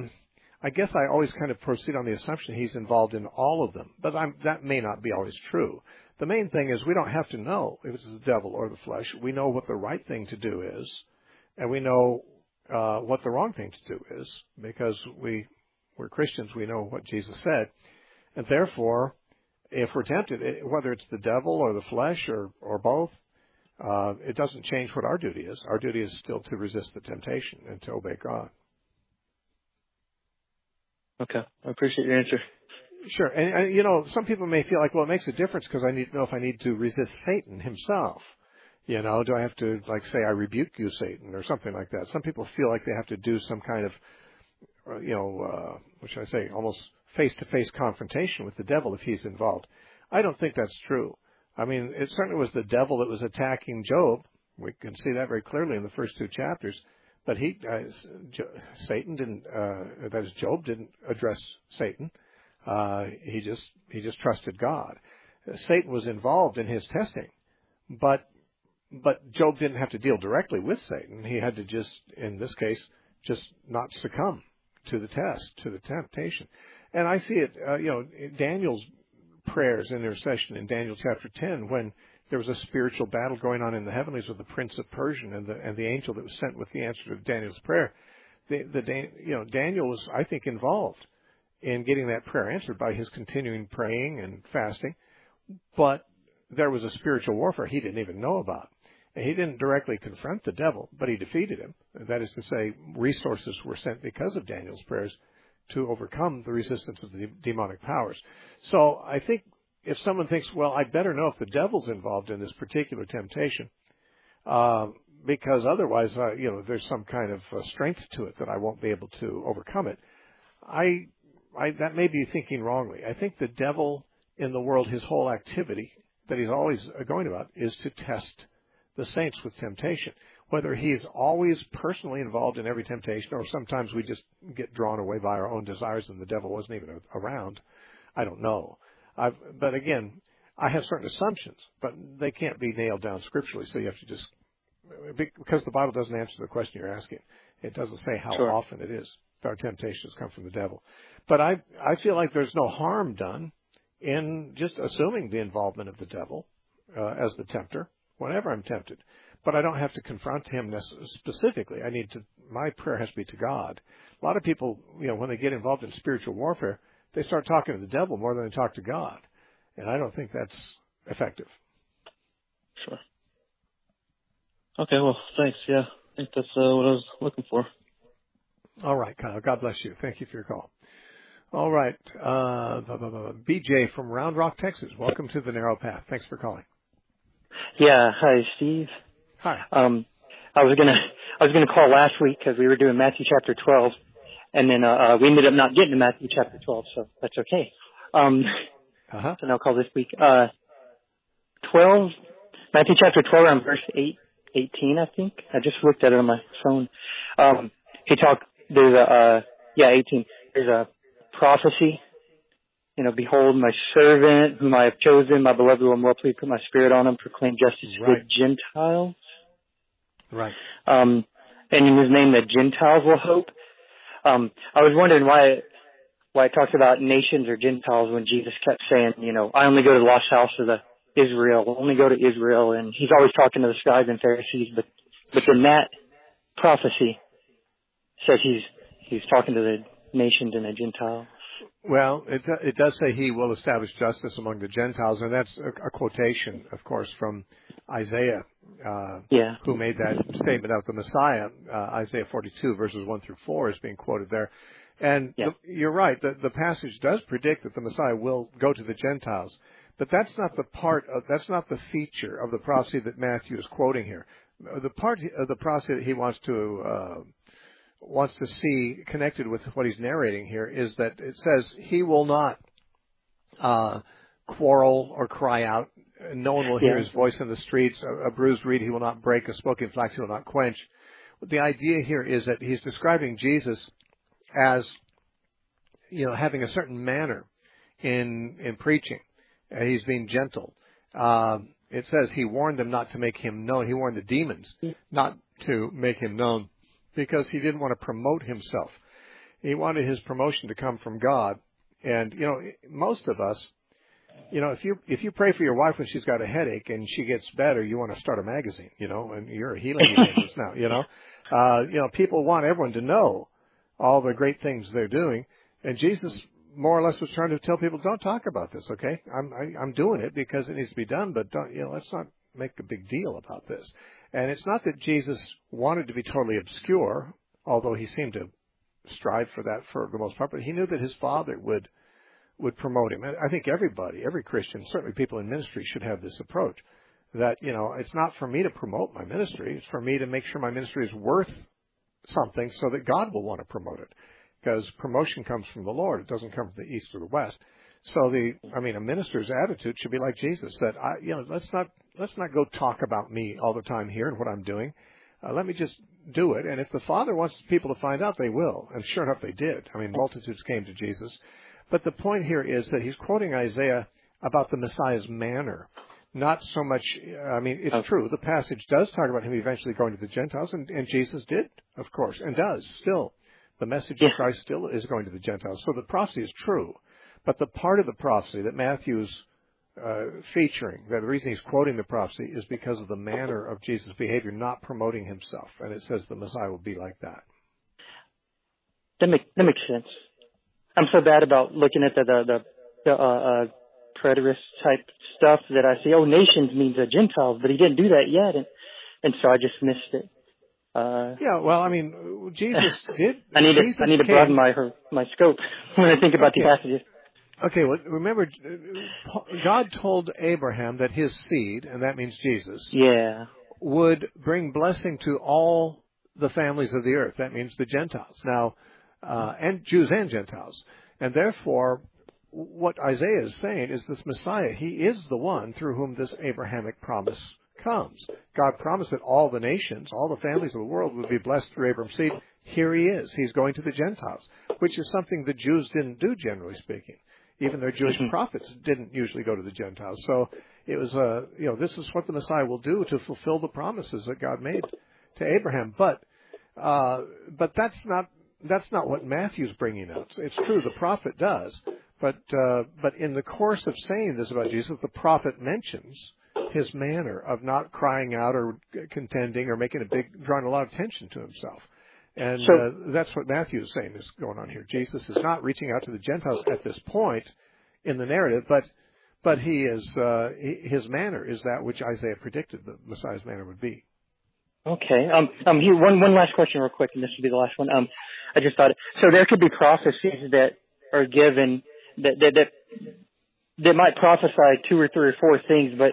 Speaker 1: I always kind of proceed on the assumption he's involved in all of them, but that may not be always true. The main thing is we don't have to know if it's the devil or the flesh. We know what the right thing to do is, and we know what the wrong thing to do is, because we're Christians. We know what Jesus said, and therefore, if we're tempted, whether it's the devil or the flesh or both, it doesn't change what our duty is. Our duty is still to resist the temptation and to obey God.
Speaker 9: Okay. I appreciate your answer.
Speaker 1: Sure. And some people may feel like, well, it makes a difference because I need to know if I need to resist Satan himself. Do I have to, say, I rebuke you, Satan, or something like that? Some people feel like they have to do some kind of, what should I say, almost face-to-face confrontation with the devil if he's involved. I don't think that's true. I mean, it certainly was the devil that was attacking Job. We can see that very clearly in the first 2 chapters. But Satan didn't, that is, Job didn't address Satan. He just trusted God. Satan was involved in his testing, but Job didn't have to deal directly with Satan. He had to just, in this case, just not succumb to the test, to the temptation. And I see it, Daniel's prayers, intercession in Daniel chapter 10, when there was a spiritual battle going on in the heavenlies with the prince of Persia and the angel that was sent with the answer to Daniel's prayer. Daniel was, I think, involved in getting that prayer answered by his continuing praying and fasting. But there was a spiritual warfare he didn't even know about. And he didn't directly confront the devil, but he defeated him. That is to say, resources were sent because of Daniel's prayers to overcome the resistance of the demonic powers. So I think if someone thinks, well, I better know if the devil's involved in this particular temptation, because otherwise, there's some kind of strength to it that I won't be able to overcome it. That may be thinking wrongly. I think the devil in the world, his whole activity that he's always going about is to test the saints with temptation. Whether he's always personally involved in every temptation, or sometimes we just get drawn away by our own desires and the devil wasn't even around, I don't know. But again, I have certain assumptions, but they can't be nailed down scripturally, so you have to just, because the Bible doesn't answer the question you're asking. It doesn't say how often it is that our temptations come from the devil. But I feel like there's no harm done in just assuming the involvement of the devil as the tempter whenever I'm tempted. But I don't have to confront him specifically. My prayer has to be to God. A lot of people, when they get involved in spiritual warfare, they start talking to the devil more than they talk to God. And I don't think that's effective.
Speaker 9: Sure. Okay, well, thanks. Yeah, I think that's what I was looking for.
Speaker 1: All right, Kyle. God bless you. Thank you for your call. All right. BJ from Round Rock, Texas. Welcome to the Narrow Path. Thanks for calling.
Speaker 10: Yeah. Hi, Steve.
Speaker 1: Hi.
Speaker 10: I was gonna call last week because we were doing Matthew chapter 12, and then we ended up not getting to Matthew chapter 12, so that's okay. So now I'll call this week. Matthew chapter 12, around verse 18, I think. I just looked at it on my phone. There's 18. There's a prophecy. Behold, my servant, whom I have chosen, my beloved will well please put my spirit on him, proclaim justice to the Gentiles.
Speaker 1: Right.
Speaker 10: And in his name, the Gentiles will hope. I was wondering why it talks about nations or Gentiles when Jesus kept saying, I only go to the lost house of Israel, only go to Israel, and he's always talking to the scribes and Pharisees, but then that prophecy says he's talking to the nations and the Gentiles.
Speaker 1: Well, it does say he will establish justice among the Gentiles, and that's a quotation, of course, from Isaiah, who made that statement about the Messiah. Isaiah 42, verses 1 through 4 is being quoted there. And you're right, the passage does predict that the Messiah will go to the Gentiles. But that's not that's not the feature of the prophecy that Matthew is quoting here. The part of the prophecy that he wants to see connected with what he's narrating here is that it says he will not quarrel or cry out. No one will hear his voice in the streets. A bruised reed he will not break. A smoking flax he will not quench. The idea here is that he's describing Jesus as, having a certain manner in preaching. He's being gentle. It says he warned them not to make him known. He warned the demons not to make him known, because he didn't want to promote himself. He wanted his promotion to come from God. And, most of us, if you pray for your wife when she's got a headache and she gets better, you want to start a magazine, and you're a healing evangelist now, people want everyone to know all the great things they're doing. And Jesus more or less was trying to tell people, don't talk about this, okay? I'm doing it because it needs to be done, but let's not make a big deal about this. And it's not that Jesus wanted to be totally obscure, although he seemed to strive for that for the most part, but he knew that his Father would would promote him. And I think everybody, every Christian, certainly people in ministry, should have this approach. That, it's not for me to promote my ministry. It's for me to make sure my ministry is worth something so that God will want to promote it. Because promotion comes from the Lord. It doesn't come from the east or the west. So a minister's attitude should be like Jesus, that let's not go talk about me all the time here and what I'm doing. Let me just do it. And if the Father wants people to find out, they will. And sure enough, they did. Multitudes came to Jesus. But the point here is that he's quoting Isaiah about the Messiah's manner. Not so much, it's true. The passage does talk about him eventually going to the Gentiles, and Jesus did, of course, and does still. The message of Christ still is going to the Gentiles. So the prophecy is true. But the part of the prophecy that Matthew's featuring, that the reason he's quoting the prophecy is because of the manner of Jesus' behavior, not promoting himself. And it says the Messiah will be like that.
Speaker 10: That makes sense. I'm so bad about looking at the preterist type stuff that I see, nations means Gentiles, but he didn't do that yet, and so I just missed it.
Speaker 1: Jesus did.
Speaker 10: I need to broaden my scope when I think about the passages.
Speaker 1: Okay, well, remember, God told Abraham that his seed, and that means Jesus, would bring blessing to all the families of the earth. That means the Gentiles. Now, and Jews and Gentiles. And therefore, what Isaiah is saying is this Messiah, he is the one through whom this Abrahamic promise comes. God promised that all the nations, all the families of the world would be blessed through Abraham's seed. Here he is. He's going to the Gentiles, which is something the Jews didn't do, generally speaking. Even their Jewish prophets didn't usually go to the Gentiles. So it was, this is what the Messiah will do to fulfill the promises that God made to Abraham. But that's not what Matthew's bringing out. It's true, the prophet does. But in the course of saying this about Jesus, the prophet mentions his manner of not crying out or contending or drawing a lot of attention to himself. And that's what Matthew is saying is going on here. Jesus is not reaching out to the Gentiles at this point in the narrative, but he is his manner is that which Isaiah predicted the Messiah's manner would be.
Speaker 10: Okay. Here, one last question real quick, and this will be the last one. I just thought, so there could be prophecies that are given that might prophesy 2 or 3 or 4 things, but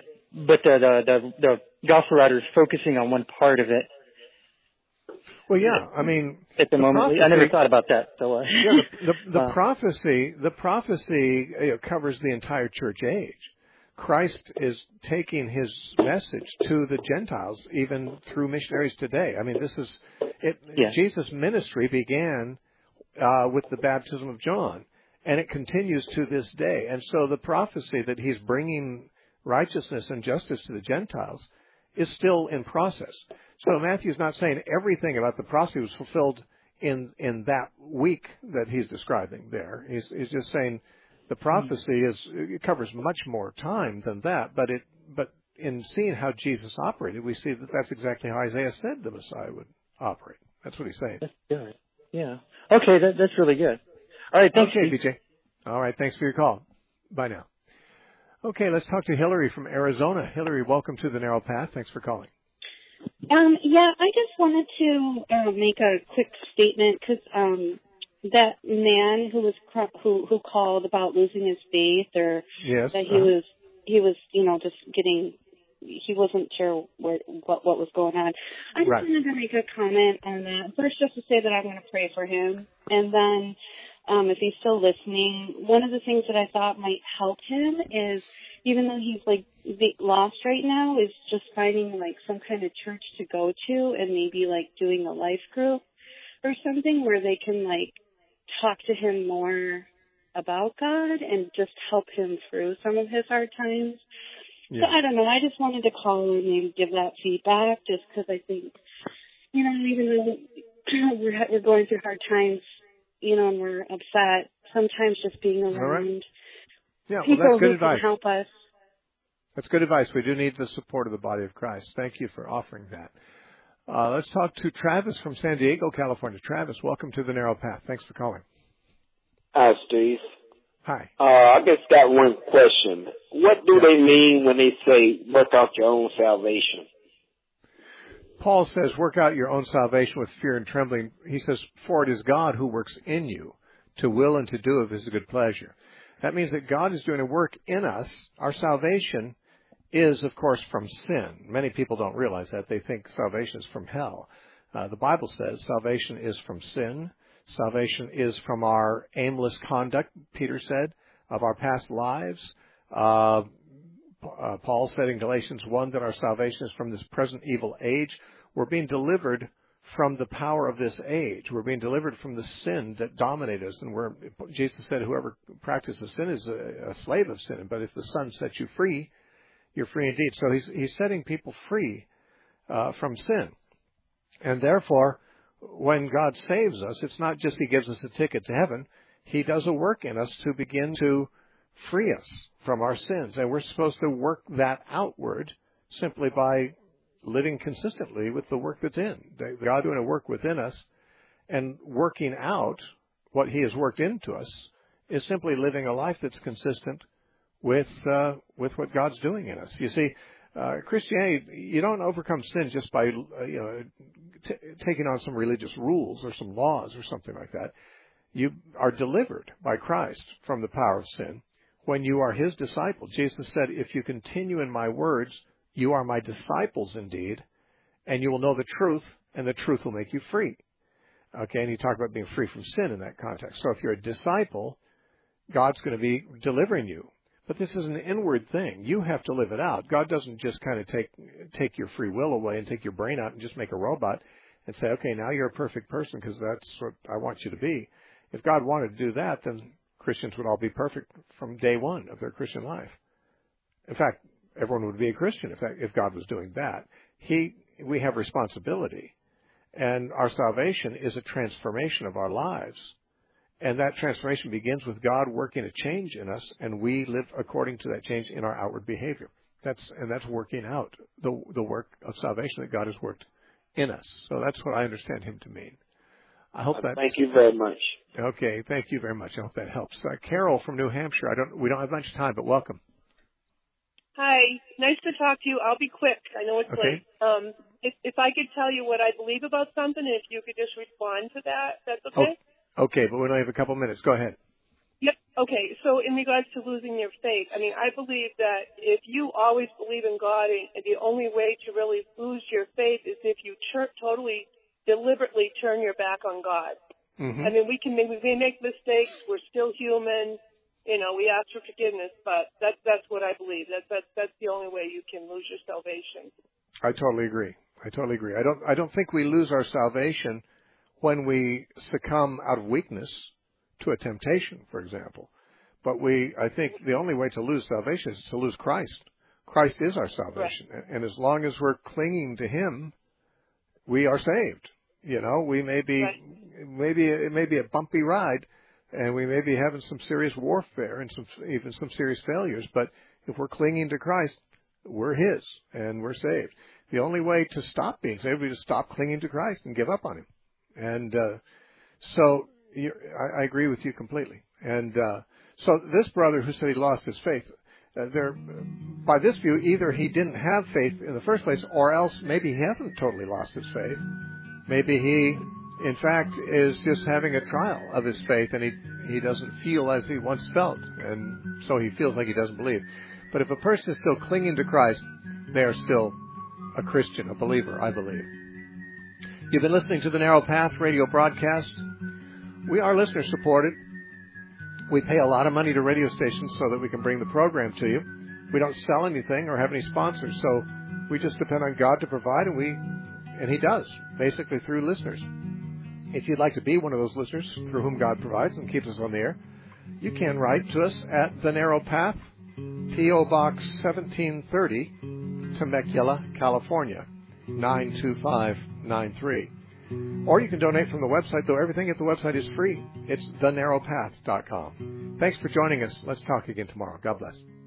Speaker 10: the gospel writer is focusing on one part of it.
Speaker 1: Well, yeah,
Speaker 10: at the moment, prophecy, I never thought about that. So,
Speaker 1: the prophecy covers the entire church age. Christ is taking his message to the Gentiles, even through missionaries today. This is it. Yeah. Jesus' ministry began with the baptism of John, and it continues to this day. And so the prophecy that he's bringing righteousness and justice to the Gentiles is still in process. So Matthew's not saying everything about the prophecy was fulfilled in that week that he's describing there. He's just saying the prophecy it covers much more time than that. But in seeing how Jesus operated, we see that that's exactly how Isaiah said the Messiah would operate. That's what he's saying.
Speaker 10: That's good. Yeah. Okay, that's really good. All right, thanks.
Speaker 1: Okay, BJ. All right, thanks for your call. Bye now. Okay, let's talk to Hillary from Arizona. Hillary, welcome to the Narrow Path. Thanks for calling.
Speaker 11: I just wanted to make a quick statement because that man who called about losing his faith, or that he was just getting, he wasn't sure what was going on. I just wanted to make a comment on that. First, just to say that I'm going to pray for him, and then if he's still listening, one of the things that I thought might help him is, even though he's lost right now, is just finding some kind of church to go to, and maybe doing a life group or something where they can talk to him more about God and just help him through some of his hard times. Yeah. So I don't know. I just wanted to call and maybe give that feedback, just because I think, even though we're going through hard times, and we're upset, sometimes just being around people who can help us.
Speaker 1: That's good advice. We do need the support of the body of Christ. Thank you for offering that. Let's talk to Travis from San Diego, California. Travis, welcome to the Narrow Path. Thanks for calling.
Speaker 12: Hi, Steve.
Speaker 1: Hi.
Speaker 12: I just got one question. What do they mean when they say work out your own salvation?
Speaker 1: Paul says, work out your own salvation with fear and trembling. He says, for it is God who works in you to will and to do of his good pleasure. That means that God is doing a work in us. Our salvation is, of course, from sin. Many people don't realize that. They think salvation is from hell. The Bible says salvation is from sin. Salvation is from our aimless conduct, Peter said, of our past lives. Paul said in Galatians 1 that our salvation is from this present evil age. We're being delivered from the power of this age. We're being delivered from the sin that dominates us. And Jesus said whoever practices sin is a slave of sin. But if the Son sets you free, you're free indeed. So he's setting people free from sin. And therefore, when God saves us, it's not just he gives us a ticket to heaven. He does a work in us to begin to free us from our sins. And we're supposed to work that outward simply by living consistently with the work that's in. God doing a work within us and working out what he has worked into us is simply living a life that's consistent with what God's doing in us. You see, Christianity, you don't overcome sin just by taking on some religious rules or some laws or something like that. You are delivered by Christ from the power of sin when you are his disciple. Jesus said, if you continue in my words, you are my disciples indeed, and you will know the truth, and the truth will make you free. Okay, and he talked about being free from sin in that context. So if you're a disciple, God's going to be delivering you. But this is an inward thing. You have to live it out. God doesn't just kind of take your free will away and take your brain out and just make a robot and say, okay, now you're a perfect person because that's what I want you to be. If God wanted to do that, then Christians would all be perfect from day one of their Christian life. In fact, everyone would be a Christian if God was doing that. We have responsibility, and our salvation is a transformation of our lives. And that transformation begins with God working a change in us, and we live according to that change in our outward behavior. That's working out the work of salvation that God has worked in us. So that's what I understand him to mean. I hope that.
Speaker 12: Thank you very much.
Speaker 1: Okay, thank you very much. I hope that helps. Carol from New Hampshire. We don't have much time, but welcome.
Speaker 13: Hi, nice to talk to you. I'll be quick. I know it's late. If I could tell you what I believe about something, and if you could just respond to that, that's okay?
Speaker 1: Okay, but we only have a couple minutes. Go ahead.
Speaker 13: Yep. Okay, so in regards to losing your faith, I believe that if you always believe in God, the only way to really lose your faith is if you totally, deliberately turn your back on God. Mm-hmm. We make mistakes. We're still human. We ask for forgiveness, but that's what I believe. That's the only way you can lose your salvation. I totally agree.
Speaker 1: I don't think we lose our salvation when we succumb out of weakness to a temptation, for example. But I think the only way to lose salvation is to lose Christ. Christ is our salvation. Right. And as long as we're clinging to him, we are saved. We may be, right. It may be a bumpy ride, and we may be having some serious warfare and even some serious failures. But if we're clinging to Christ, we're his, and we're saved. The only way to stop being saved is to stop clinging to Christ and give up on him. And so I agree with you completely. And so this brother who said he lost his faith, by this view, either he didn't have faith in the first place, or else maybe he hasn't totally lost his faith. Maybe he, in fact, is just having a trial of his faith, and he doesn't feel as he once felt, and so he feels like he doesn't believe. But if a person is still clinging to Christ, they are still a Christian, a believer, I believe. You've been listening to the Narrow Path radio broadcast. We are listener supported. We pay a lot of money to radio stations so that we can bring the program to you. We don't sell anything or have any sponsors, so we just depend on God to provide, and he does, basically through listeners. If you'd like to be one of those listeners through whom God provides and keeps us on the air, you can write to us at The Narrow Path, P.O. Box 1730, Temecula, California, 92593. Or you can donate from the website, though everything at the website is free. It's thenarrowpath.com. Thanks for joining us. Let's talk again tomorrow. God bless.